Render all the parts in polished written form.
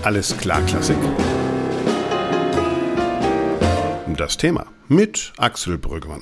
Alles klar, Klassik? Das Thema mit Axel Brüggemann.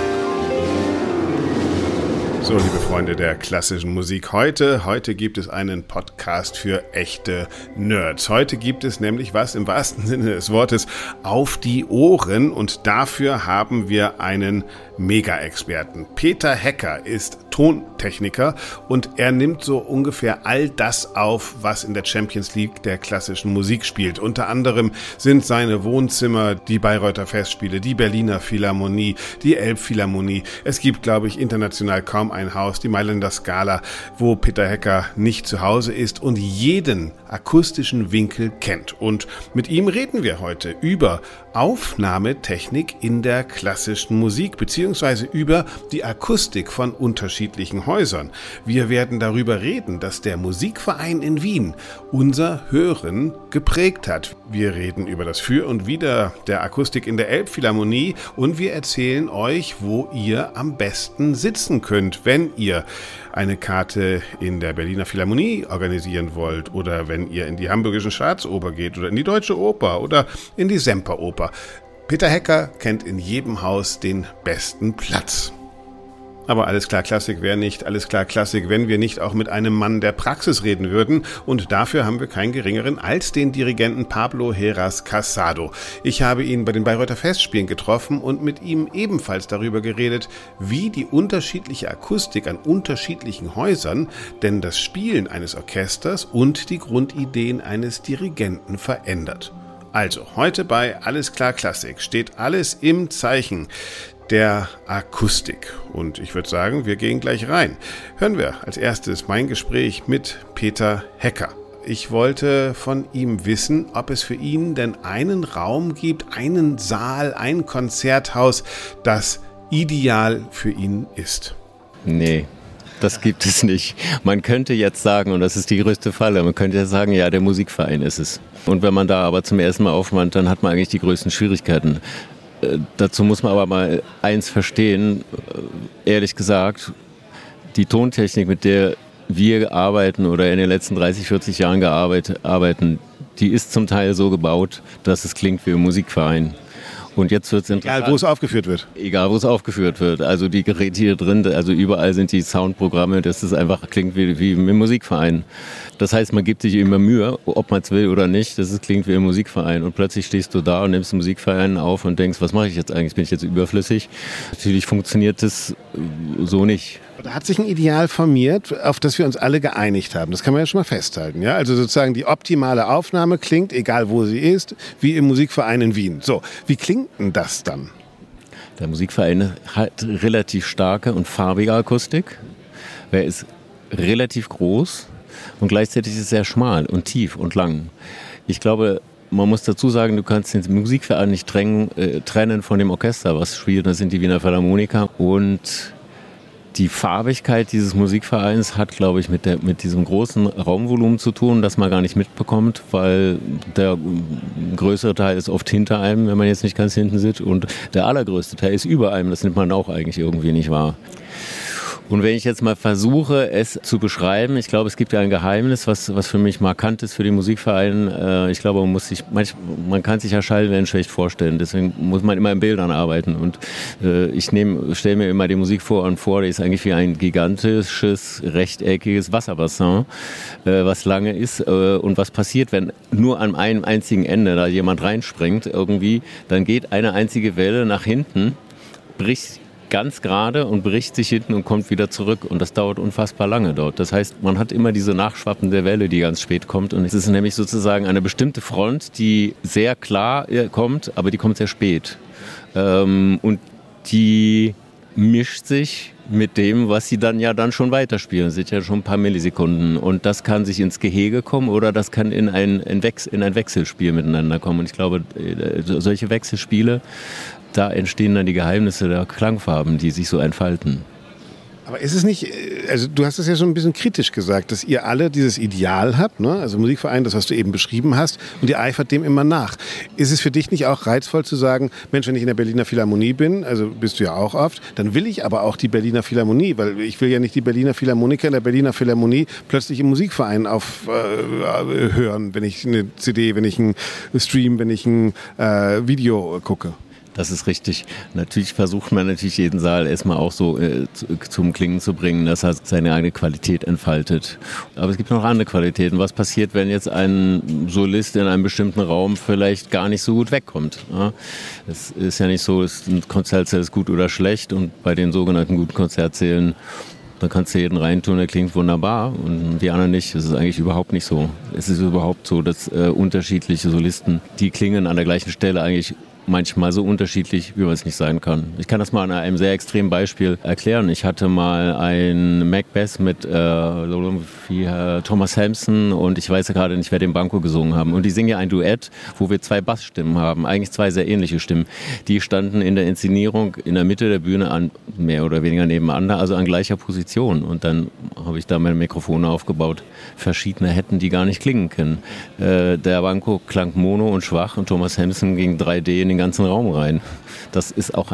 So, liebe Freunde der klassischen Musik, heute gibt es einen Podcast für echte Nerds. Heute gibt es nämlich was im wahrsten Sinne des Wortes auf die Ohren und dafür haben wir einen Mega-Experten. Peter Hecker ist Tontechniker und er nimmt so ungefähr all das auf, was in der Champions League der klassischen Musik spielt. Unter anderem sind seine Wohnzimmer die Bayreuther Festspiele, die Berliner Philharmonie, die Elbphilharmonie. Es gibt, glaube ich, international kaum ein Haus, die Mailänder Scala, wo Peter Hecker nicht zu Hause ist und jeden akustischen Winkel kennt. Und mit ihm reden wir heute über Aufnahmetechnik in der klassischen Musik, beziehungsweise über die Akustik von unterschiedlichen Häusern. Wir werden darüber reden, dass der Musikverein in Wien unser Hören geprägt hat. Wir reden über das Für und Wider der Akustik in der Elbphilharmonie und wir erzählen euch, wo ihr am besten sitzen könnt, wenn ihr eine Karte in der Berliner Philharmonie organisieren wollt oder wenn ihr in die Hamburgische Staatsoper geht oder in die Deutsche Oper oder in die Semperoper. Peter Hecker kennt in jedem Haus den besten Platz. Aber alles klar Klassik wäre nicht alles klar Klassik, wenn wir nicht auch mit einem Mann der Praxis reden würden. Und dafür haben wir keinen geringeren als den Dirigenten Pablo Heras Casado. Ich habe ihn bei den Bayreuther Festspielen getroffen und mit ihm ebenfalls darüber geredet, wie die unterschiedliche Akustik an unterschiedlichen Häusern denn das Spielen eines Orchesters und die Grundideen eines Dirigenten verändert. Also, heute bei Alles klar Klassik steht alles im Zeichen der Akustik. Und ich würde sagen, wir gehen gleich rein. Hören wir als erstes mein Gespräch mit Peter Hecker. Ich wollte von ihm wissen, ob es für ihn denn einen Raum gibt, einen Saal, ein Konzerthaus, das ideal für ihn ist. Nee. Das gibt es nicht. Man könnte jetzt sagen, und das ist die größte Falle, man könnte jetzt sagen, ja, der Musikverein ist es. Und wenn man da aber zum ersten Mal aufmacht, dann hat man eigentlich die größten Schwierigkeiten. Dazu muss man aber mal eins verstehen, ehrlich gesagt, die Tontechnik, mit der wir arbeiten oder in den letzten 30, 40 Jahren arbeiten, die ist zum Teil so gebaut, dass es klingt wie ein Musikverein. Und jetzt wird es interessant. Egal, wo es aufgeführt wird. Egal, wo es aufgeführt wird. Also die Geräte hier drin, also überall sind die Soundprogramme, dass es einfach klingt wie im Musikverein. Das heißt, man gibt sich immer Mühe, ob man es will oder nicht, dass es klingt wie im Musikverein. Und plötzlich stehst du da und nimmst den Musikverein auf und denkst, was mache ich jetzt eigentlich? Bin ich jetzt überflüssig? Natürlich funktioniert das so nicht. Da hat sich ein Ideal formiert, auf das wir uns alle geeinigt haben. Das kann man ja schon mal festhalten. Ja? Also sozusagen die optimale Aufnahme klingt, egal wo sie ist, wie im Musikverein in Wien. So, wie klingt denn das dann? Der Musikverein hat relativ starke und farbige Akustik. Er ist relativ groß und gleichzeitig ist es sehr schmal und tief und lang. Ich glaube, man muss dazu sagen, du kannst den Musikverein nicht trennen von dem Orchester, was spielt. Das sind die Wiener Philharmoniker. Und die Farbigkeit dieses Musikvereins hat, glaube ich, mit diesem großen Raumvolumen zu tun, das man gar nicht mitbekommt, weil der größere Teil ist oft hinter einem, wenn man jetzt nicht ganz hinten sitzt, und der allergrößte Teil ist über einem, das nimmt man auch eigentlich irgendwie nicht wahr. Und wenn ich jetzt mal versuche, es zu beschreiben, ich glaube, es gibt ja ein Geheimnis, was für mich markant ist für den Musikverein. Ich glaube, man kann sich ja Schallwellen schlecht vorstellen, deswegen muss man immer in Bildern arbeiten. Und ich stelle mir immer die Musik vor, die ist eigentlich wie ein gigantisches, rechteckiges Wasserbassin, was lange ist. Und was passiert, wenn nur an einem einzigen Ende da jemand reinspringt irgendwie, dann geht eine einzige Welle nach hinten, bricht ganz gerade und bricht sich hinten und kommt wieder zurück. Und das dauert unfassbar lange dort. Das heißt, man hat immer diese nachschwappende Welle, die ganz spät kommt. Und es ist nämlich sozusagen eine bestimmte Front, die sehr klar kommt, aber die kommt sehr spät. Und die mischt sich mit dem, was sie dann schon weiterspielen. Das sind ja schon ein paar Millisekunden. Und das kann sich ins Gehege kommen oder das kann in ein Wechselspiel miteinander kommen. Und ich glaube, solche Wechselspiele, da entstehen dann die Geheimnisse der Klangfarben, die sich so entfalten. Aber ist es nicht, also du hast es ja schon ein bisschen kritisch gesagt, dass ihr alle dieses Ideal habt, ne? Also Musikverein, das, was du eben beschrieben hast, und ihr eifert dem immer nach. Ist es für dich nicht auch reizvoll zu sagen, Mensch, wenn ich in der Berliner Philharmonie bin, also bist du ja auch oft, dann will ich aber auch die Berliner Philharmonie, weil ich will ja nicht die Berliner Philharmoniker in der Berliner Philharmonie plötzlich im Musikverein hören, wenn ich eine CD, wenn ich einen Stream, wenn ich ein Video gucke. Das ist richtig. Natürlich versucht man jeden Saal erstmal auch so zum Klingen zu bringen, dass er seine eigene Qualität entfaltet. Aber es gibt noch andere Qualitäten. Was passiert, wenn jetzt ein Solist in einem bestimmten Raum vielleicht gar nicht so gut wegkommt? Ja? Es ist ja nicht so, ein Konzertsaal ist gut oder schlecht, und bei den sogenannten guten Konzertsälen, da kannst du jeden reintun, der klingt wunderbar, und die anderen nicht. Das ist eigentlich überhaupt nicht so. Es ist überhaupt so, dass unterschiedliche Solisten, die klingen an der gleichen Stelle eigentlich manchmal so unterschiedlich, wie man es nicht sein kann. Ich kann das mal an einem sehr extremen Beispiel erklären. Ich hatte mal ein Macbeth mit Thomas Hampson, und ich weiß ja gerade nicht, wer den Banco gesungen haben. Und die singen ja ein Duett, wo wir 2 Bassstimmen haben, eigentlich 2 sehr ähnliche Stimmen. Die standen in der Inszenierung in der Mitte der Bühne an, mehr oder weniger nebeneinander, also an gleicher Position. Und dann habe ich da meine Mikrofone aufgebaut. Verschiedene hätten die gar nicht klingen können. Der Banco klang mono und schwach, und Thomas Hampson ging 3D in den ganzen Raum rein. Das ist auch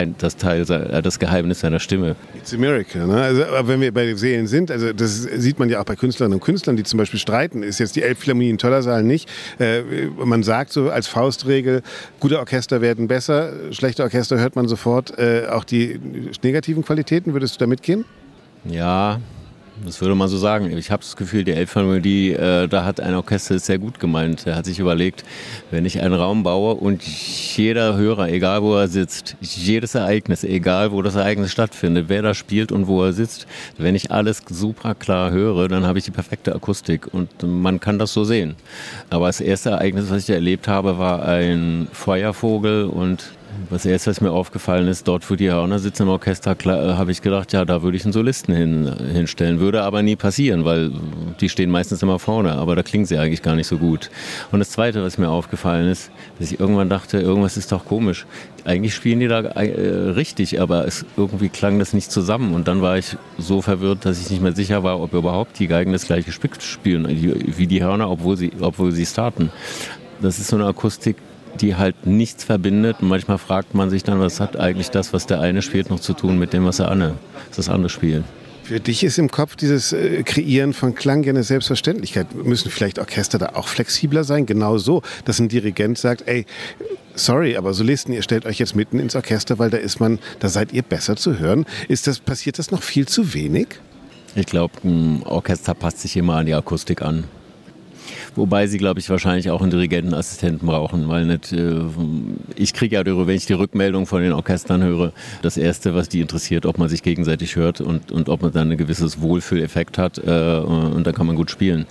das Geheimnis seiner Stimme. It's a miracle, ne? Also, aber wenn wir bei Sälen sind, also das sieht man ja auch bei Künstlerinnen und Künstlern, die zum Beispiel streiten, ist jetzt die Elbphilharmonie ein toller Saal nicht. Man sagt so als Faustregel, gute Orchester werden besser, schlechte Orchester hört man sofort. Auch die negativen Qualitäten, würdest du da mitgehen? Ja, das würde man so sagen. Ich habe das Gefühl, die Elbphilharmonie, da hat ein Orchester sehr gut gemeint. Er hat sich überlegt, wenn ich einen Raum baue und jeder Hörer, egal wo er sitzt, jedes Ereignis, egal wo das Ereignis stattfindet, wer da spielt und wo er sitzt, wenn ich alles super klar höre, dann habe ich die perfekte Akustik, und man kann das so sehen. Aber das erste Ereignis, was ich erlebt habe, war ein Feuervogel, und das erste, was mir aufgefallen ist, dort, wo die Hörner sitzen im Orchester, habe ich gedacht, ja, da würde ich einen Solisten hinstellen. Würde aber nie passieren, weil die stehen meistens immer vorne, aber da klingen sie eigentlich gar nicht so gut. Und das Zweite, was mir aufgefallen ist, dass ich irgendwann dachte, irgendwas ist doch komisch. Eigentlich spielen die da richtig, aber irgendwie klang das nicht zusammen. Und dann war ich so verwirrt, dass ich nicht mehr sicher war, ob überhaupt die Geigen das gleiche Stück spielen wie die Hörner, obwohl sie starten. Das ist so eine Akustik, die halt nichts verbindet. Und manchmal fragt man sich dann, was hat eigentlich das, was der eine spielt, noch zu tun mit dem, was das andere spielt. Für dich ist im Kopf dieses Kreieren von Klang ja eine Selbstverständlichkeit. Müssen vielleicht Orchester da auch flexibler sein? Genau so, dass ein Dirigent sagt, ey, sorry, aber Solisten, ihr stellt euch jetzt mitten ins Orchester, weil da seid ihr besser zu hören. Passiert das noch viel zu wenig? Ich glaube, ein Orchester passt sich immer an die Akustik an. Wobei sie, glaube ich, wahrscheinlich auch einen Dirigentenassistenten brauchen, weil ich kriege ja, wenn ich die Rückmeldung von den Orchestern höre, das Erste, was die interessiert, ob man sich gegenseitig hört und ob man dann ein gewisses Wohlfühleffekt hat, und dann kann man gut spielen.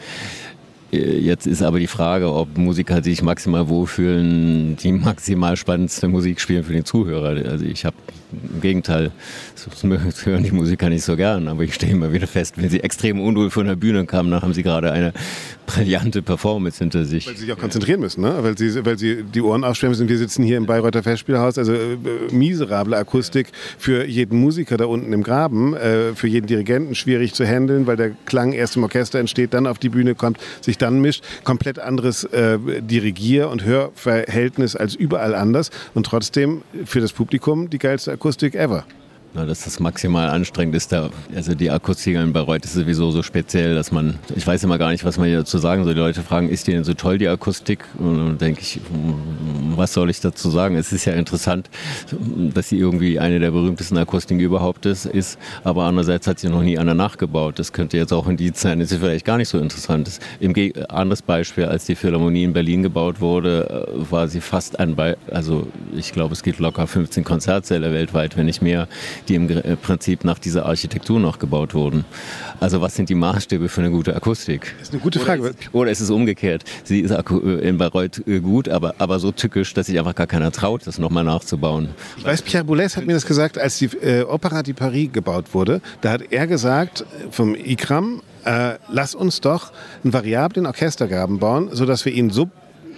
Jetzt ist aber die Frage, ob Musiker sich maximal wohlfühlen, die maximal spannendste Musik spielen für den Zuhörer. Also ich habe im Gegenteil, das hören die Musiker nicht so gern, aber ich stehe immer wieder fest, wenn sie extrem unwohl von der Bühne kamen, dann haben sie gerade eine brillante Performance hinter sich. Weil sie sich auch konzentrieren müssen, ne? Weil sie die Ohren aufsperren müssen. Wir sitzen hier im Bayreuther Festspielhaus, also miserable Akustik für jeden Musiker da unten im Graben, für jeden Dirigenten schwierig zu handeln, weil der Klang erst im Orchester entsteht, dann auf die Bühne kommt, sich dann mischt. Komplett anderes Dirigier- und Hörverhältnis als überall anders, und trotzdem für das Publikum die geilste Akustik ever. Na, dass das maximal anstrengend ist. Also die Akustik in Bayreuth ist sowieso so speziell, dass ich weiß immer gar nicht, was man hier dazu sagen soll. Die Leute fragen, ist die denn so toll, die Akustik? Und dann denke ich, was soll ich dazu sagen? Es ist ja interessant, dass sie irgendwie eine der berühmtesten Akustiken überhaupt ist, aber andererseits hat sie noch nie einer nachgebaut. Das könnte jetzt auch ein Indiz sein, dass sie vielleicht gar nicht so interessant ist. Anderes Beispiel, als die Philharmonie in Berlin gebaut wurde, war sie fast also ich glaube, es gibt locker 15 Konzertsäle weltweit, wenn nicht mehr, die im Prinzip nach dieser Architektur noch gebaut wurden. Also was sind die Maßstäbe für eine gute Akustik? Das ist eine gute Frage. Oder ist es umgekehrt? Sie ist in Bayreuth gut, aber so tückisch, dass sich einfach gar keiner traut, das nochmal nachzubauen. Ich weiß, Pierre Boulez hat mir das gesagt, als die Opéra de Paris gebaut wurde. Da hat er gesagt, vom ICRAM, lass uns doch einen variablen Orchestergraben bauen, sodass wir ihn so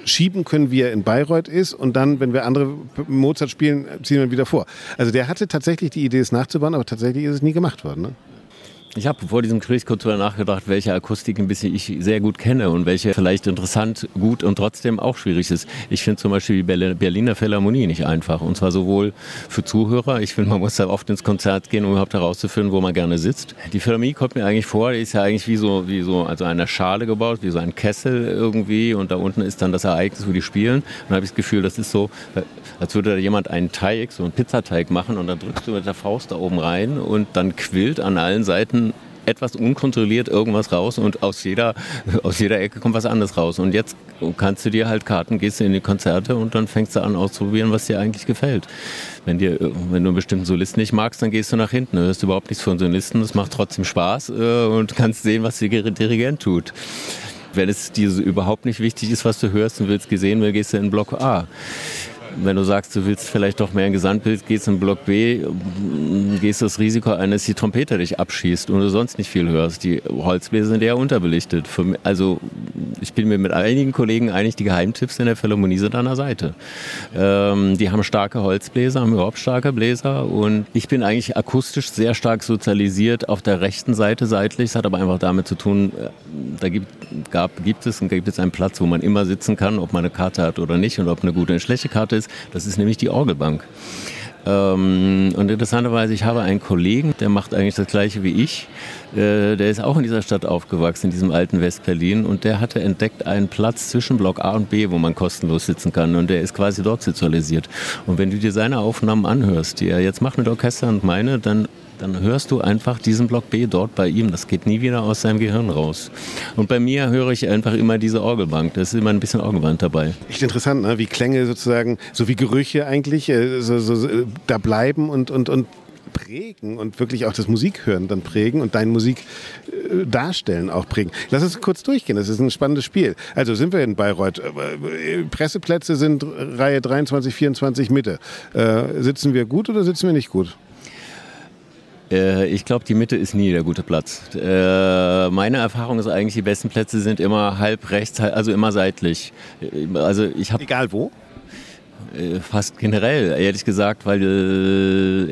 schieben können, wie er in Bayreuth ist und dann, wenn wir andere Mozart spielen, ziehen wir ihn wieder vor. Also der hatte tatsächlich die Idee, es nachzubauen, aber tatsächlich ist es nie gemacht worden. Ne? Ich habe vor diesem Gespräch kurz darüber nachgedacht, welche Akustiken ich sehr gut kenne und welche vielleicht interessant, gut und trotzdem auch schwierig ist. Ich finde zum Beispiel die Berliner Philharmonie nicht einfach. Und zwar sowohl für Zuhörer, ich finde, man muss da oft ins Konzert gehen, um überhaupt herauszufinden, wo man gerne sitzt. Die Philharmonie kommt mir eigentlich vor, die ist ja eigentlich wie so also eine Schale gebaut, wie so ein Kessel irgendwie. Und da unten ist dann das Ereignis, wo die spielen. Und dann habe ich das Gefühl, das ist so, als würde da jemand einen Teig, so einen Pizzateig machen und dann drückst du mit der Faust da oben rein und dann quillt an allen Seiten etwas unkontrolliert irgendwas raus und aus jeder Ecke kommt was anderes raus. Und jetzt kannst du dir halt Karten, gehst du in die Konzerte und dann fängst du an auszuprobieren, was dir eigentlich gefällt. Wenn du einen bestimmten Solisten nicht magst, dann gehst du nach hinten. Du hörst überhaupt nichts von Solisten, das macht trotzdem Spaß und kannst sehen, was der Dirigent tut. Wenn es dir überhaupt nicht wichtig ist, was du hörst und willst gesehen werden, gehst du in Block A. Wenn du sagst, du willst vielleicht doch mehr ein Gesamtbild, gehst in Block B, gehst das Risiko ein, dass die Trompete dich abschießt und du sonst nicht viel hörst. Die Holzbläser sind eher unterbelichtet. Also ich bin mir mit einigen Kollegen einig, die Geheimtipps in der Philharmonie sind an der Seite. Die haben starke Holzbläser, haben überhaupt starke Bläser und ich bin eigentlich akustisch sehr stark sozialisiert auf der rechten Seite seitlich. Das hat aber einfach damit zu tun, da gibt es einen Platz, wo man immer sitzen kann, ob man eine Karte hat oder nicht und ob eine gute oder eine schlechte Karte ist. Das ist nämlich die Orgelbank. Und interessanterweise, ich habe einen Kollegen, der macht eigentlich das Gleiche wie ich. Der ist auch in dieser Stadt aufgewachsen, in diesem alten West-Berlin. Und der hatte entdeckt einen Platz zwischen Block A und B, wo man kostenlos sitzen kann. Und der ist quasi dort sozialisiert. Und wenn du dir seine Aufnahmen anhörst, die er jetzt macht mit Orchester und meine, dann hörst du einfach diesen Block B dort bei ihm. Das geht nie wieder aus seinem Gehirn raus. Und bei mir höre ich einfach immer diese Orgelbank. Da ist immer ein bisschen Orgelband dabei. Echt interessant, ne? Wie Klänge sozusagen, so wie Gerüche eigentlich, da bleiben und prägen und wirklich auch das Musikhören dann prägen und deine Musik darstellen auch prägen. Lass uns kurz durchgehen, das ist ein spannendes Spiel. Also sind wir in Bayreuth. Presseplätze sind Reihe 23, 24 Mitte. Sitzen wir gut oder sitzen wir nicht gut? Ich glaube, die Mitte ist nie der gute Platz. Meine Erfahrung ist eigentlich, die besten Plätze sind immer halb rechts, also immer seitlich. Also egal wo? Fast generell, ehrlich gesagt, weil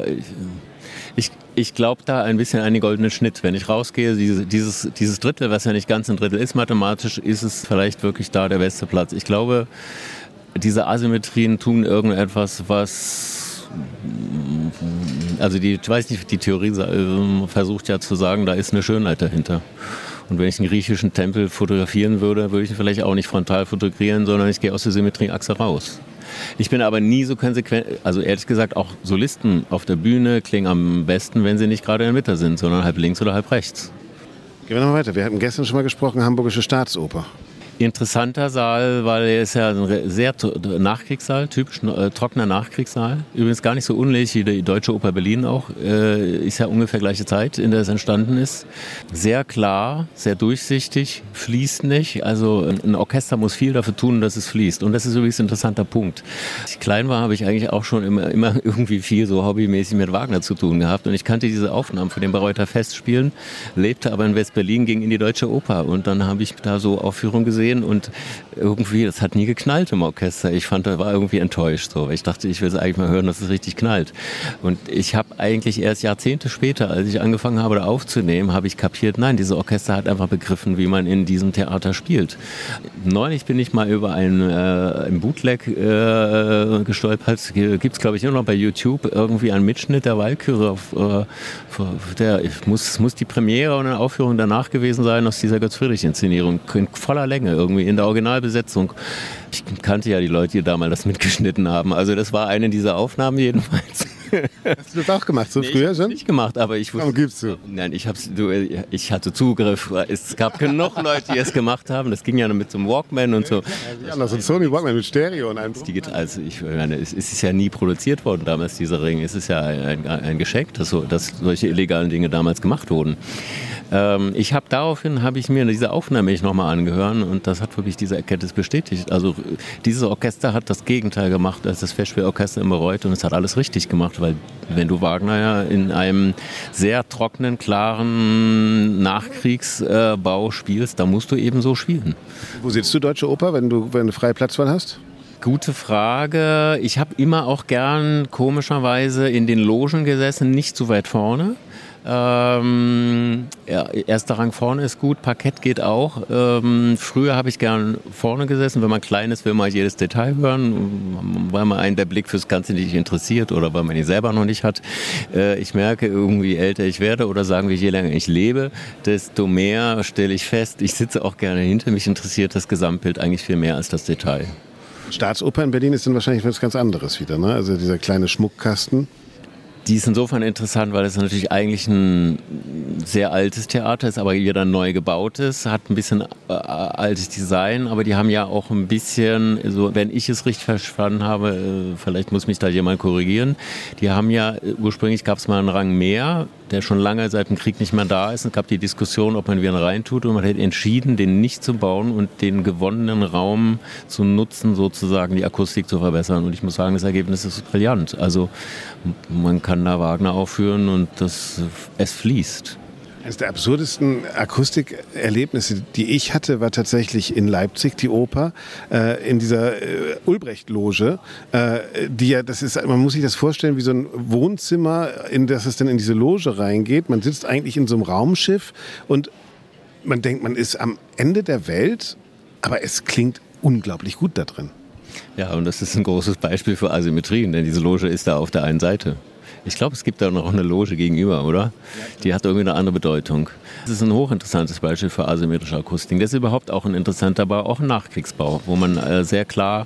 ich glaube da ein bisschen an den goldenen Schnitt. Wenn ich rausgehe, dieses Drittel, was ja nicht ganz ein Drittel ist, mathematisch ist es vielleicht wirklich da der beste Platz. Ich glaube, diese Asymmetrien tun irgendetwas, ich weiß nicht, die Theorie versucht ja zu sagen, da ist eine Schönheit dahinter. Und wenn ich einen griechischen Tempel fotografieren würde ich ihn vielleicht auch nicht frontal fotografieren, sondern ich gehe aus der Symmetrieachse raus. Ich bin aber nie so konsequent, also ehrlich gesagt auch Solisten auf der Bühne klingen am besten, wenn sie nicht gerade in der Mitte sind, sondern halb links oder halb rechts. Gehen wir noch weiter. Wir hatten gestern schon mal gesprochen, Hamburgische Staatsoper. Interessanter Saal, weil er ist ja ein sehr Nachkriegssaal, typisch trockener Nachkriegssaal. Übrigens gar nicht so unähnlich wie die Deutsche Oper Berlin auch. Ist ja ungefähr gleiche Zeit, in der es entstanden ist. Sehr klar, sehr durchsichtig, fließt nicht. Also ein Orchester muss viel dafür tun, dass es fließt. Und das ist übrigens ein interessanter Punkt. Als ich klein war, habe ich eigentlich auch schon immer irgendwie viel so hobbymäßig mit Wagner zu tun gehabt. Und ich kannte diese Aufnahmen von den Bayreuther Festspielen, lebte aber in West-Berlin, ging in die Deutsche Oper. Und dann habe ich da so Aufführungen gesehen. Und irgendwie, das hat nie geknallt im Orchester. Ich war irgendwie enttäuscht. So. Ich dachte, ich will es eigentlich mal hören, dass es richtig knallt. Und ich habe eigentlich erst Jahrzehnte später, als ich angefangen habe, da aufzunehmen, habe ich kapiert, nein, dieses Orchester hat einfach begriffen, wie man in diesem Theater spielt. Neulich bin ich mal über ein Bootleg gestolpert. Gibt es, glaube ich, immer noch bei YouTube irgendwie einen Mitschnitt der Walküre. Muss die Premiere und eine Aufführung danach gewesen sein aus dieser Götz-Friedrich-Inszenierung. In voller Länge irgendwie in der Originalbesetzung. Ich kannte ja die Leute, die damals das mitgeschnitten haben. Also das war eine dieser Aufnahmen jedenfalls. Hast du das auch gemacht, so früher schon? Ich habe nicht gemacht, aber ich wusste... Warum gibst du? Nein, ich hatte Zugriff. Es gab genug Leute, die es gemacht haben. Das ging ja noch mit so einem Walkman und so. Ja, noch so ein Sony Walkman mit Stereo und einem... Also ich meine, es ist ja nie produziert worden damals, dieser Ring. Es ist ja ein Geschenk, dass solche illegalen Dinge damals gemacht wurden. Daraufhin habe ich mir diese Aufnahme nochmal angehört und das hat wirklich diese Erkenntnis bestätigt. Also dieses Orchester hat das Gegenteil gemacht als das Festspielorchester in Bayreuth und es hat alles richtig gemacht, weil wenn du Wagner ja in einem sehr trockenen, klaren Nachkriegsbau spielst, dann musst du eben so spielen. Wo sitzt du, Deutsche Oper, wenn du freie Platzwahl hast? Gute Frage. Ich habe immer auch gern komischerweise in den Logen gesessen, nicht zu weit vorne. Ja, erster Rang vorne ist gut, Parkett geht auch. Früher habe ich gern vorne gesessen. Wenn man klein ist, will man jedes Detail hören, weil man einen der Blick fürs Ganze nicht interessiert oder weil man ihn selber noch nicht hat. Ich merke irgendwie, je älter ich werde oder sagen wir, je länger ich lebe, desto mehr stelle ich fest, ich sitze auch gerne hinter. Mich interessiert das Gesamtbild eigentlich viel mehr als das Detail. Staatsoper in Berlin ist dann wahrscheinlich was ganz anderes wieder, ne? Also dieser kleine Schmuckkasten. Die ist insofern interessant, weil es natürlich eigentlich ein sehr altes Theater ist, aber wieder neu gebaut ist, hat ein bisschen altes Design, aber die haben ja auch ein bisschen, so, wenn ich es richtig verstanden habe, vielleicht muss mich da jemand korrigieren, die haben ja, ursprünglich gab es mal einen Rang mehr, der schon lange seit dem Krieg nicht mehr da ist. Es gab die Diskussion, ob man wieder reintut und man hat entschieden, den nicht zu bauen und den gewonnenen Raum zu nutzen, sozusagen die Akustik zu verbessern. Und ich muss sagen, das Ergebnis ist brillant. Also man kann da Wagner aufführen und es fließt. Eines der absurdesten Akustikerlebnisse, die ich hatte, war tatsächlich in Leipzig, die Oper, in dieser Ulbrecht-Loge, die ja, das ist, man muss sich das vorstellen wie so ein Wohnzimmer, in das es dann in diese Loge reingeht. Man sitzt eigentlich in so einem Raumschiff und man denkt, man ist am Ende der Welt, aber es klingt unglaublich gut da drin. Ja, und das ist ein großes Beispiel für Asymmetrien, denn diese Loge ist da auf der einen Seite. Ich glaube, es gibt da noch eine Loge gegenüber, oder? Die hat irgendwie eine andere Bedeutung. Das ist ein hochinteressantes Beispiel für asymmetrische Akustik. Das ist überhaupt auch ein interessanter Bau, auch ein Nachkriegsbau, wo man sehr klare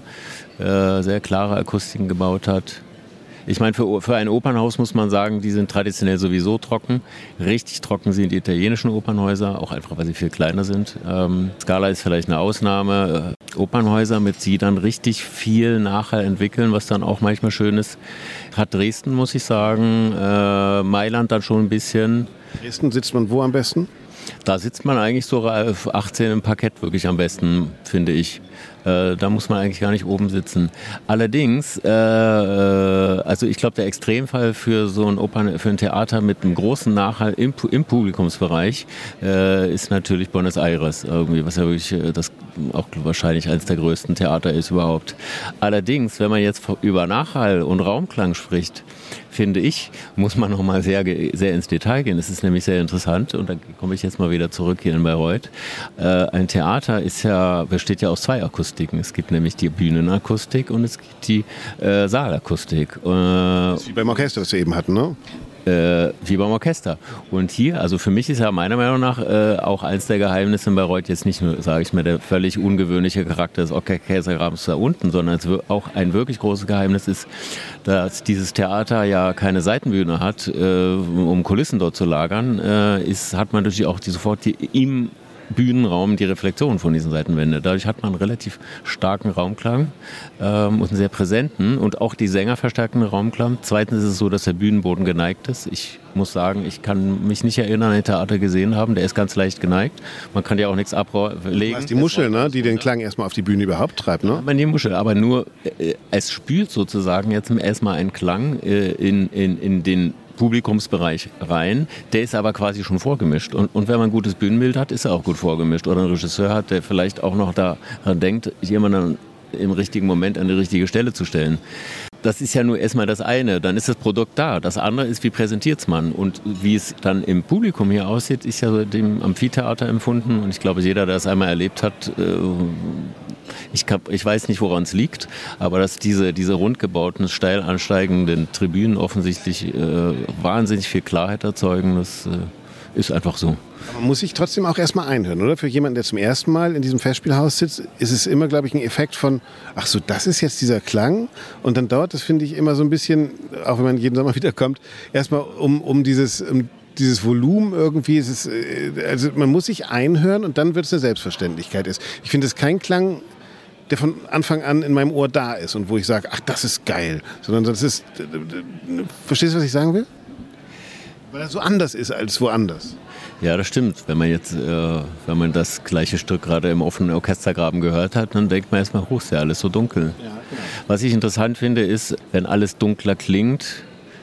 Akustiken gebaut hat. Ich meine, für ein Opernhaus muss man sagen, die sind traditionell sowieso trocken. Richtig trocken sind die italienischen Opernhäuser, auch einfach, weil sie viel kleiner sind. Scala ist vielleicht eine Ausnahme. Opernhäuser, mit die dann richtig viel Nachhall entwickeln, was dann auch manchmal schön ist, hat Dresden, muss ich sagen. Mailand dann schon ein bisschen. Dresden sitzt man wo am besten? Da sitzt man eigentlich so auf 18 im Parkett wirklich am besten, finde ich. Da muss man eigentlich gar nicht oben sitzen. Allerdings, also ich glaube, der Extremfall für so für ein Theater mit einem großen Nachhall im Publikumsbereich ist natürlich Buenos Aires irgendwie, was ja wirklich das auch wahrscheinlich eines der größten Theater ist überhaupt. Allerdings, wenn man jetzt über Nachhall und Raumklang spricht, finde ich, muss man nochmal sehr ins Detail gehen. Das ist nämlich sehr interessant und da komme ich jetzt mal wieder zurück hier in Bayreuth. Ein Theater besteht ja aus zwei Akustiken. Es gibt nämlich die Bühnenakustik und es gibt die Saalakustik. Das ist wie beim Orchester, was wir eben hatten, ne? Wie beim Orchester. Und hier, also für mich ist ja meiner Meinung nach auch eins der Geheimnisse in Bayreuth jetzt nicht nur, sage ich mal, der völlig ungewöhnliche Charakter des Orchestergrabens da unten, sondern auch ein wirklich großes Geheimnis ist, dass dieses Theater ja keine Seitenbühne hat, um Kulissen dort zu lagern, hat man natürlich auch im Bühnenraum die Reflexion von diesen Seitenwände. Dadurch hat man einen relativ starken Raumklang und einen sehr präsenten und auch die Sänger verstärkten Raumklang. Zweitens ist es so, dass der Bühnenboden geneigt ist. Ich muss sagen, ich kann mich nicht erinnern, ein Theater gesehen haben, der ist ganz leicht geneigt. Man kann ja auch nichts ablegen. Du hast die Muschel, ne, die den Klang erstmal auf die Bühne überhaupt treibt, ne? Die Muschel, aber nur, es spült sozusagen jetzt erstmal einen Klang in den Publikumsbereich rein, der ist aber quasi schon vorgemischt. Und wenn man ein gutes Bühnenbild hat, ist er auch gut vorgemischt. Oder ein Regisseur hat, der vielleicht auch noch daran denkt, jemanden im richtigen Moment an die richtige Stelle zu stellen. Das ist ja nur erstmal das eine, dann ist das Produkt da. Das andere ist, wie präsentiert es man? Und wie es dann im Publikum hier aussieht, ist ja dem Amphitheater empfunden. Und ich glaube, jeder, der es einmal erlebt hat, ich weiß nicht, woran es liegt, aber dass diese rundgebauten, steil ansteigenden Tribünen offensichtlich wahnsinnig viel Klarheit erzeugen, das ist einfach so. Man muss sich trotzdem auch erstmal einhören, oder? Für jemanden, der zum ersten Mal in diesem Festspielhaus sitzt, ist es immer, glaube ich, ein Effekt von, ach so, das ist jetzt dieser Klang. Und dann dauert das, finde ich, immer so ein bisschen, auch wenn man jeden Sommer wiederkommt, erstmal um dieses Volumen irgendwie. Also man muss sich einhören und dann wird es eine Selbstverständlichkeit. Ich finde es kein Klang, der von Anfang an in meinem Ohr da ist und wo ich sage, ach, das ist geil. Sondern das ist, verstehst du, was ich sagen will? Weil er so anders ist als woanders. Ja, das stimmt. Wenn man das gleiche Stück gerade im offenen Orchestergraben gehört hat, dann denkt man erstmal, ist ja alles so dunkel. Ja, genau. Was ich interessant finde, ist, wenn alles dunkler klingt,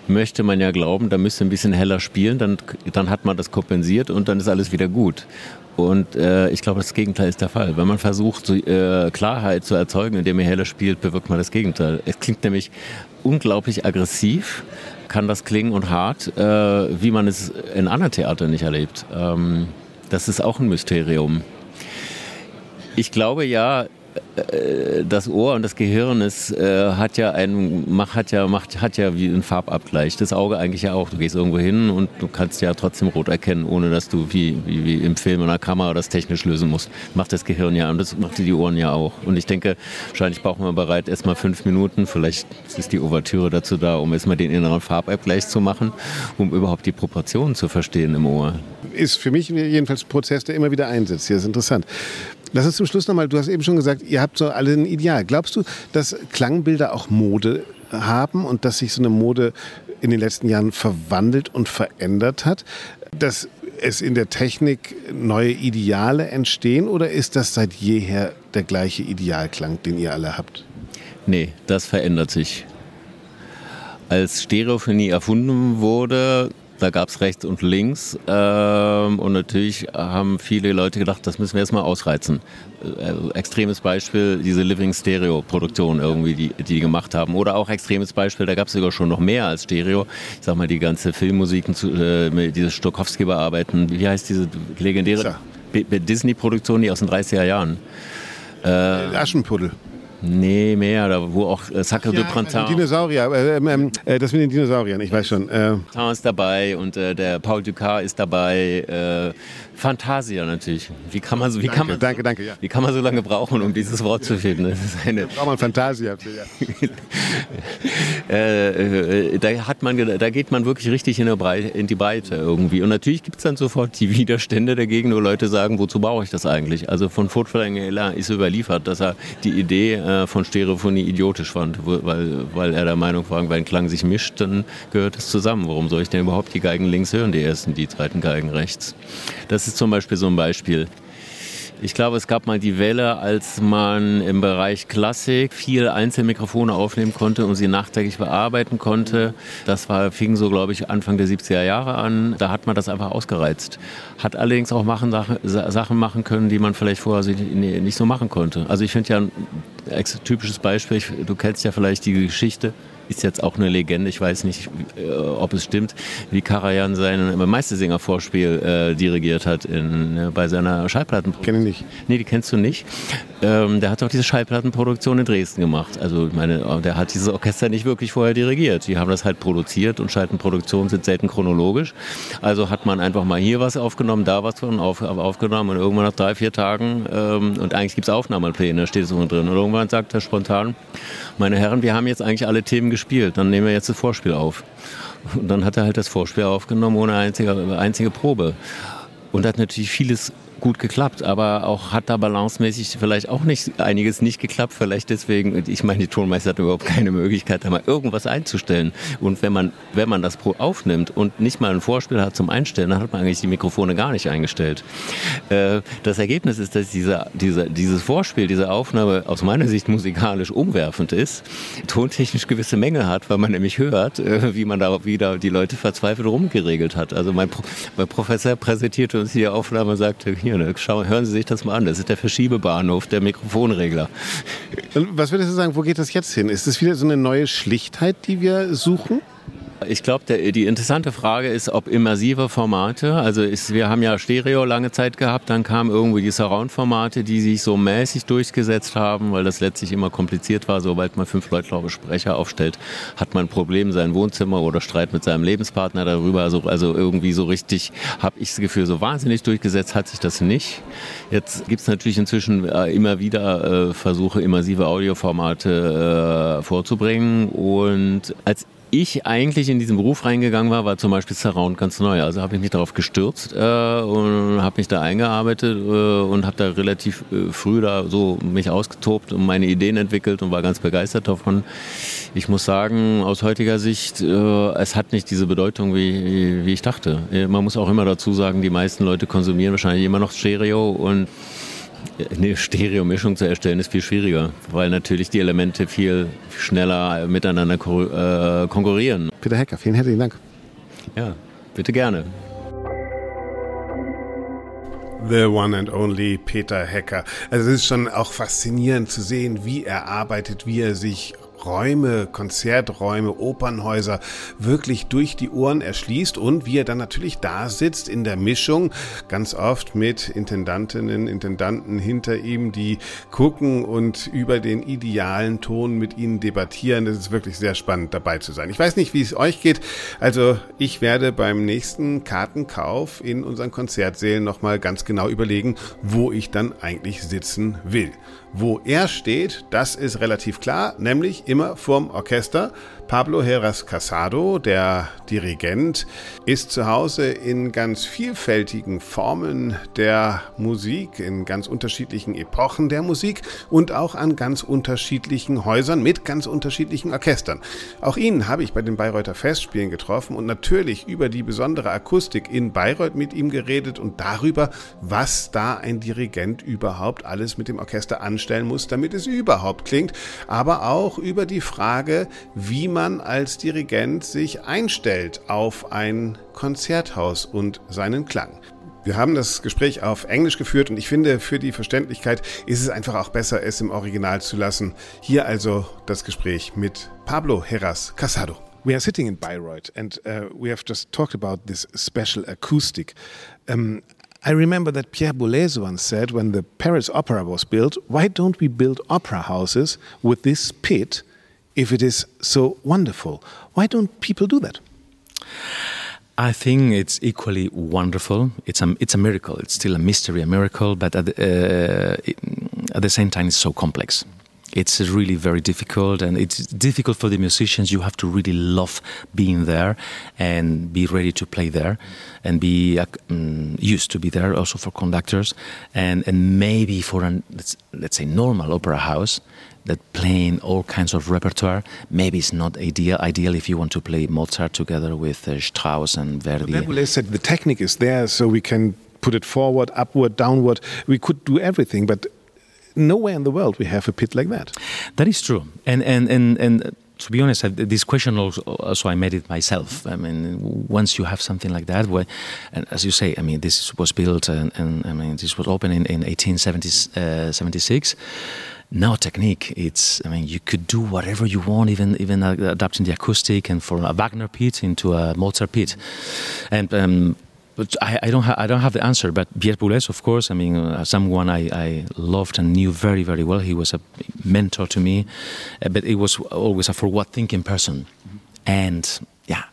möchte man ja glauben, da müsste ein bisschen heller spielen, dann hat man das kompensiert und dann ist alles wieder gut. Und ich glaube, das Gegenteil ist der Fall. Wenn man versucht, Klarheit zu erzeugen, indem man heller spielt, bewirkt man das Gegenteil. Es klingt nämlich unglaublich aggressiv, kann das klingen und hart, wie man es in anderen Theatern nicht erlebt. Das ist auch ein Mysterium. Ich glaube ja, das Ohr und das Gehirn hat ja wie einen Farbabgleich. Das Auge eigentlich ja auch. Du gehst irgendwo hin und du kannst ja trotzdem rot erkennen, ohne dass du wie im Film in der Kamera das technisch lösen musst. Macht das Gehirn ja und das macht die Ohren ja auch. Und ich denke, wahrscheinlich brauchen wir bereit erstmal 5 Minuten. Vielleicht ist die Ouvertüre dazu da, um erstmal den inneren Farbabgleich zu machen, um überhaupt die Proportionen zu verstehen im Ohr. Ist für mich jedenfalls ein Prozess, der immer wieder einsetzt. Hier ist interessant. Lass uns zum Schluss nochmal, du hast eben schon gesagt, ihr habt so alle ein Ideal. Glaubst du, dass Klangbilder auch Mode haben und dass sich so eine Mode in den letzten Jahren verwandelt und verändert hat? Dass es in der Technik neue Ideale entstehen oder ist das seit jeher der gleiche Idealklang, den ihr alle habt? Nee, das verändert sich. Als Stereophonie erfunden wurde, da gab es rechts und links und natürlich haben viele Leute gedacht, das müssen wir erstmal ausreizen. Extremes Beispiel, diese Living-Stereo-Produktion irgendwie, die gemacht haben. Oder auch extremes Beispiel, da gab es sogar schon noch mehr als Stereo. Ich sag mal, die ganze Filmmusiken, diese Stokowski bearbeiten, wie heißt diese legendäre Disney-Produktion, die aus den 30er Jahren? Aschenputtel. Nee, mehr, da wo auch Sacre de Printemps. Dinosaurier, das mit den Dinosauriern, ich weiß schon. Ist dabei und der Paul Dukas ist dabei. Fantasia natürlich. Wie kann man so lange brauchen, um dieses Wort zu finden? Das ist da braucht man Fantasia. Da geht man wirklich richtig in die Breite irgendwie. Und natürlich gibt es dann sofort die Widerstände dagegen, wo Leute sagen, wozu brauche ich das eigentlich? Also von Furtwängler ist überliefert, dass er die Idee von Stereophonie idiotisch fand, weil er der Meinung war, wenn Klang sich mischt, dann gehört es zusammen. Warum soll ich denn überhaupt die Geigen links hören, die ersten, die zweiten Geigen rechts? Das ist zum Beispiel so ein Beispiel. Ich glaube, es gab mal die Welle, als man im Bereich Klassik viel Einzelmikrofone aufnehmen konnte und sie nachträglich bearbeiten konnte. Das fing so, glaube ich, Anfang der 70er Jahre an. Da hat man das einfach ausgereizt. Hat allerdings auch Sachen machen können, die man vielleicht vorher nicht so machen konnte. Also ich finde ja ein typisches Beispiel, du kennst ja vielleicht die Geschichte, ist jetzt auch eine Legende, ich weiß nicht, ob es stimmt, wie Karajan sein Meistersinger-Vorspiel dirigiert hat bei seiner Schallplattenproduktion. Kenn ich nicht. Nee, die kennst du nicht. Der hat auch diese Schallplattenproduktion in Dresden gemacht. Also ich meine, der hat dieses Orchester nicht wirklich vorher dirigiert. Die haben das halt produziert und Schallplattenproduktionen sind selten chronologisch. Also hat man einfach mal hier was aufgenommen, da was aufgenommen und irgendwann nach 3-4 Tagen, und eigentlich gibt es Aufnahmepläne, da steht es so drin. Und irgendwann sagt er spontan, meine Herren, wir haben jetzt eigentlich alle Themen gespielt, dann nehmen wir jetzt das Vorspiel auf. Und dann hat er halt das Vorspiel aufgenommen ohne einzige Probe. Und hat natürlich vieles gut geklappt, aber auch hat da balancemäßig vielleicht auch einiges nicht geklappt, vielleicht deswegen, ich meine, die Tonmeister hatten überhaupt keine Möglichkeit, da mal irgendwas einzustellen. Und wenn man das aufnimmt und nicht mal ein Vorspiel hat zum Einstellen, dann hat man eigentlich die Mikrofone gar nicht eingestellt. Das Ergebnis ist, dass dieses Vorspiel, diese Aufnahme aus meiner Sicht musikalisch umwerfend ist, tontechnisch gewisse Mängel hat, weil man nämlich hört, wie man da wieder die Leute verzweifelt rumgeregelt hat. Also mein Professor präsentierte uns die Aufnahme und sagte, hier, hören Sie sich das mal an, das ist der Verschiebebahnhof, der Mikrofonregler. Und was würdest du sagen, wo geht das jetzt hin? Ist das wieder so eine neue Schlichtheit, die wir suchen? Ich glaube, die interessante Frage ist, ob immersive Formate, wir haben ja Stereo lange Zeit gehabt, dann kamen irgendwie die Surround-Formate, die sich so mäßig durchgesetzt haben, weil das letztlich immer kompliziert war. Sobald man 5 Leute, glaube ich, Sprecher aufstellt, hat man ein Problem, sein Wohnzimmer oder Streit mit seinem Lebenspartner darüber. Also irgendwie so richtig, habe ich das Gefühl, so wahnsinnig durchgesetzt hat sich das nicht. Jetzt gibt es natürlich inzwischen immer wieder Versuche, immersive Audioformate vorzubringen. Und als ich eigentlich in diesen Beruf reingegangen war zum Beispiel Surround ganz neu. Also habe ich mich darauf gestürzt und habe mich da eingearbeitet und habe da relativ früh da so mich ausgetobt und meine Ideen entwickelt und war ganz begeistert davon. Ich muss sagen, aus heutiger Sicht, es hat nicht diese Bedeutung, wie ich dachte. Man muss auch immer dazu sagen, die meisten Leute konsumieren wahrscheinlich immer noch Stereo und Eine Stereomischung zu erstellen ist viel schwieriger, weil natürlich die Elemente viel schneller miteinander konkurrieren. Peter Hecker, vielen herzlichen Dank. Ja, bitte gerne. The one and only Peter Hecker. Also es ist schon auch faszinierend zu sehen, wie er arbeitet, wie er sich Räume, Konzerträume, Opernhäuser wirklich durch die Ohren erschließt und wie er dann natürlich da sitzt in der Mischung, ganz oft mit Intendantinnen, Intendanten hinter ihm, die gucken und über den idealen Ton mit ihnen debattieren. Das ist wirklich sehr spannend, dabei zu sein. Ich weiß nicht, wie es euch geht. Also ich werde beim nächsten Kartenkauf in unseren Konzertsälen nochmal ganz genau überlegen, wo ich dann eigentlich sitzen will. Wo er steht, das ist relativ klar, nämlich immer vorm Orchester. Pablo Heras Casado, der Dirigent, ist zu Hause in ganz vielfältigen Formen der Musik, in ganz unterschiedlichen Epochen der Musik und auch an ganz unterschiedlichen Häusern mit ganz unterschiedlichen Orchestern. Auch ihn habe ich bei den Bayreuther Festspielen getroffen und natürlich über die besondere Akustik in Bayreuth mit ihm geredet und darüber, was da ein Dirigent überhaupt alles mit dem Orchester anstellen muss, damit es überhaupt klingt, aber auch über die Frage, wie man als Dirigent sich einstellt auf ein Konzerthaus und seinen Klang. Wir haben das Gespräch auf Englisch geführt und ich finde, für die Verständlichkeit ist es einfach auch besser, es im Original zu lassen. Hier also das Gespräch mit Pablo Heras Casado. We are sitting in Bayreuth and we have just talked about this special acoustic. I remember that Pierre Boulez once said when the Paris Opera was built, why don't we build opera houses with this pit if it is so wonderful? Why don't people do that? I think it's equally wonderful. It's a miracle. It's still a mystery, a miracle, but at the same time, it's so complex. It's really very difficult, and it's difficult for the musicians. You have to really love being there and be ready to play there and be used to be there, also for conductors. And maybe for let's say normal opera house that playing all kinds of repertoire, maybe it's not ideal if you want to play Mozart together with Strauss and Verdi. But Boulez said the technique is there, so we can put it forward, upward, downward. We could do everything, but nowhere in the world we have a pit like that. That is true, and to be honest, this question also I made it myself. I mean, once you have something like that, and as you say, I mean, this was built and I mean, this was opened in 1876. Now technique, I mean, you could do whatever you want, even adapting the acoustic and for a Wagner pit into a Mozart pit, and. But I don't have the answer. But Pierre Boulez, of course, I mean, someone I loved and knew very, very well. He was a mentor to me, but it was always a forward-thinking person. And yeah,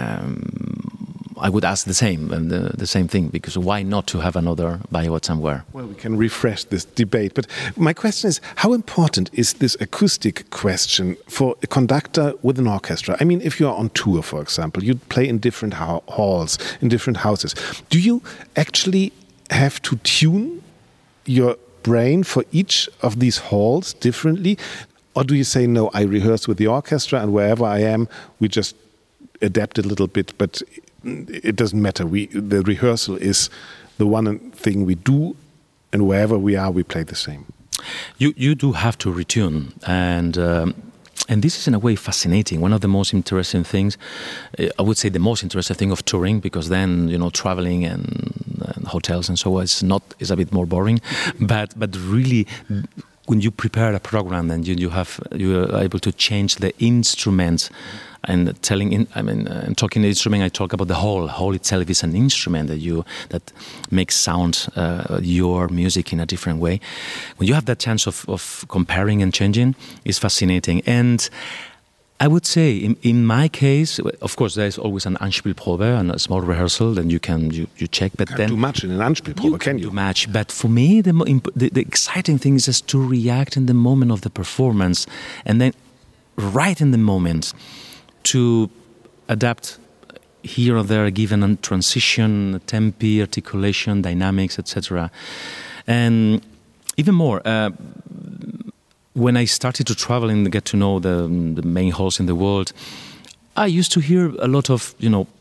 I would ask the same thing, because why not to have another Bayreuth somewhere? Well, we can refresh this debate. But my question is, how important is this acoustic question for a conductor with an orchestra? I mean, if you are on tour, for example, you play in different halls, in different houses. Do you actually have to tune your brain for each of these halls differently? Or do you say, no, I rehearse with the orchestra and wherever I am, we just adapt a little bit, but it doesn't matter. The rehearsal is the one thing we do, and wherever we are, we play the same. You do have to retune, and this is in a way fascinating. One of the most interesting things, I would say, the most interesting thing of touring, because then traveling and hotels and so on is a bit more boring, but really. When you prepare a program and you are able to change the instruments and talking the instrument, I talk about the whole itself is an instrument that makes sound your music in a different way. When you have that chance of comparing and changing, it's fascinating. And I would say, in my case, of course, there is always an Anspielprobe and a small rehearsal, and you check. But can't do much in an Anspielprobe, can you? Do much. But for me, the exciting thing is just to react in the moment of the performance, and then right in the moment to adapt here or there, given a transition, tempi, articulation, dynamics, etc. And even more. When I started to travel and get to know the main halls in the world, I used to hear a lot of,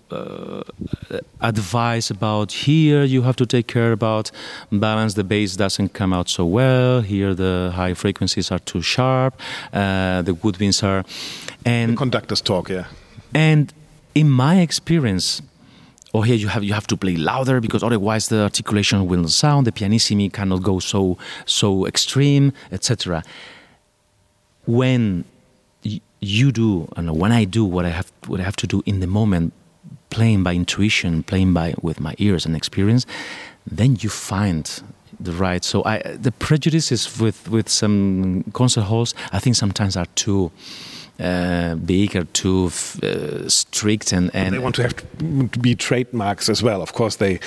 advice about here you have to take care about balance, the bass doesn't come out so well, here the high frequencies are too sharp, the woodwinds are... And the conductors talk, yeah. And in my experience, here you have to play louder because otherwise the articulation will not sound, the pianissimi cannot go so extreme, etc. When you do, and when I do what I have to do in the moment, playing by intuition, playing with my ears and experience, then you find the right. So the prejudices with some concert halls, I think sometimes are too big or too strict, and they want to have to be trademarks as well. Of course, they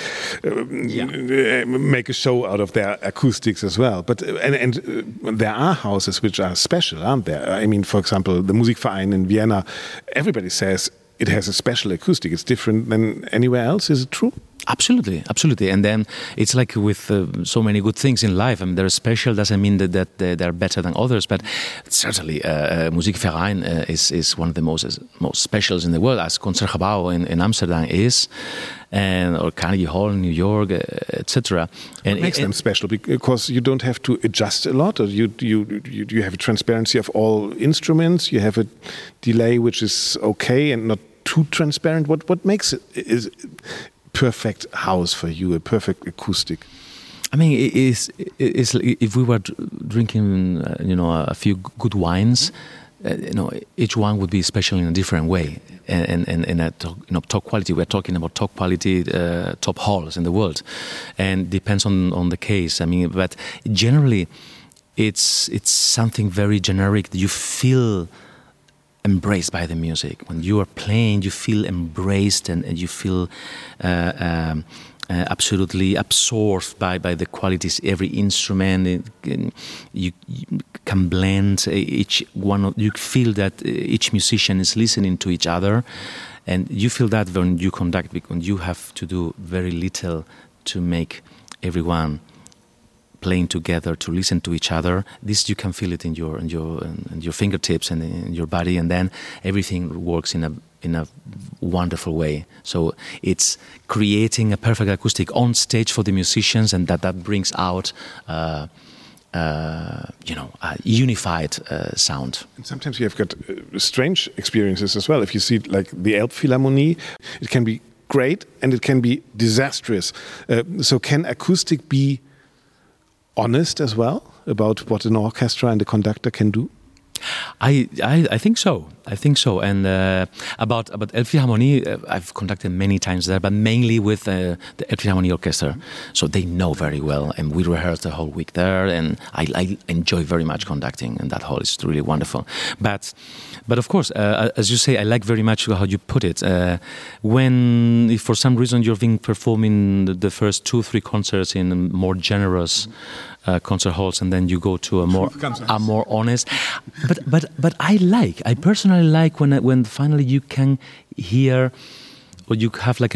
make a show out of their acoustics as well. But and there are houses which are special, aren't there? I mean, for example, the Musikverein in Vienna. Everybody says it has a special acoustic. It's different than anywhere else. Is it true? Absolutely. And then it's like with so many good things in life. I mean, they're special doesn't mean that they're better than others, but certainly Musikverein is one of the most specials in the world, as Concertgebouw in Amsterdam is, or Carnegie Hall in New York, etc. What makes them special? Because you don't have to adjust a lot, or you have a transparency of all instruments. You have a delay which is okay and not too transparent. What makes it is perfect house for you, a perfect acoustic? I mean, it's if we were drinking, a few good wines, each one would be special in a different way. And top quality, we're talking about top quality, top halls in the world, and depends on the case. I mean, but generally, it's something very generic. You feel embraced by the music. When you are playing, you feel embraced and you feel absolutely absorbed by the qualities. Every instrument, you can blend each one. You feel that each musician is listening to each other, and you feel that when you conduct, because you have to do very little to make everyone playing together, to listen to each other. This you can feel it in your fingertips and in your body, and then everything works in a wonderful way. So it's creating a perfect acoustic on stage for the musicians, and that brings out a unified sound. And sometimes you have got strange experiences as well. If you see like the Elbphilharmonie, it can be great and it can be disastrous. So can acoustic be honest as well about what an orchestra and a conductor can do? I think so. And about Elbphilharmonie, I've conducted many times there, but mainly with the Elbphilharmonie Orchestra. So they know very well, and we rehearsed the whole week there, and I enjoy very much conducting in that hall. It's really wonderful. But of course, as you say, I like very much how you put it. When, if for some reason you've been performing the first 2-3 concerts in more generous concert halls, and then you go to a more honest. But I personally like when finally you can hear, or you have like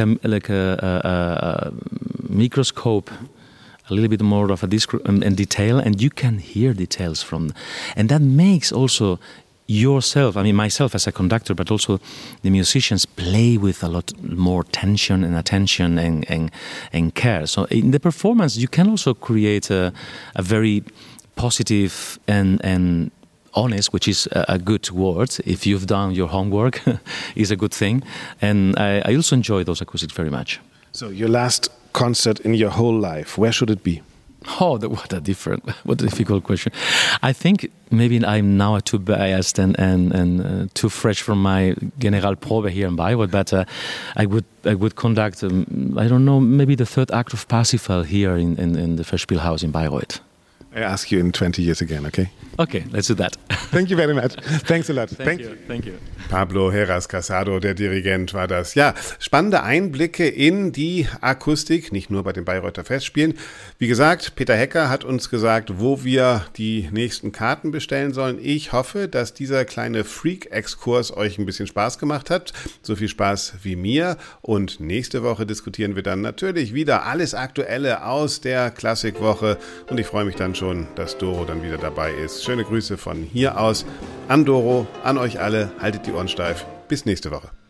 a microscope, a little bit more of a and detail, and you can hear details from, and that makes also yourself, I mean myself as a conductor, but also the musicians play with a lot more tension and attention and care. So in the performance, you can also create a very positive and honest, which is a good word. If you've done your homework, is a good thing. And I also enjoy those acoustics very much. So your last concert in your whole life, where should it be? Oh, what a difficult question. I think maybe I'm now too biased and too fresh from my Generalprobe here in Bayreuth, but I would conduct, I don't know, maybe the third act of Parsifal here in the Festspielhaus in Bayreuth. I ask you in 20 years again, okay? Okay, let's do that. Thank you very much. Thanks a lot. Thank you. Pablo Heras Casado, der Dirigent, war das. Ja, spannende Einblicke in die Akustik, nicht nur bei den Bayreuther Festspielen. Wie gesagt, Peter Hecker hat uns gesagt, wo wir die nächsten Karten bestellen sollen. Ich hoffe, dass dieser kleine Freak-Exkurs euch ein bisschen Spaß gemacht hat. So viel Spaß wie mir. Und nächste Woche diskutieren wir dann natürlich wieder alles Aktuelle aus der Klassikwoche. Und ich freue mich dann schon, dass Doro dann wieder dabei ist. Schöne Grüße von hier aus an Doro, an euch alle. Haltet die Ohren steif. Bis nächste Woche.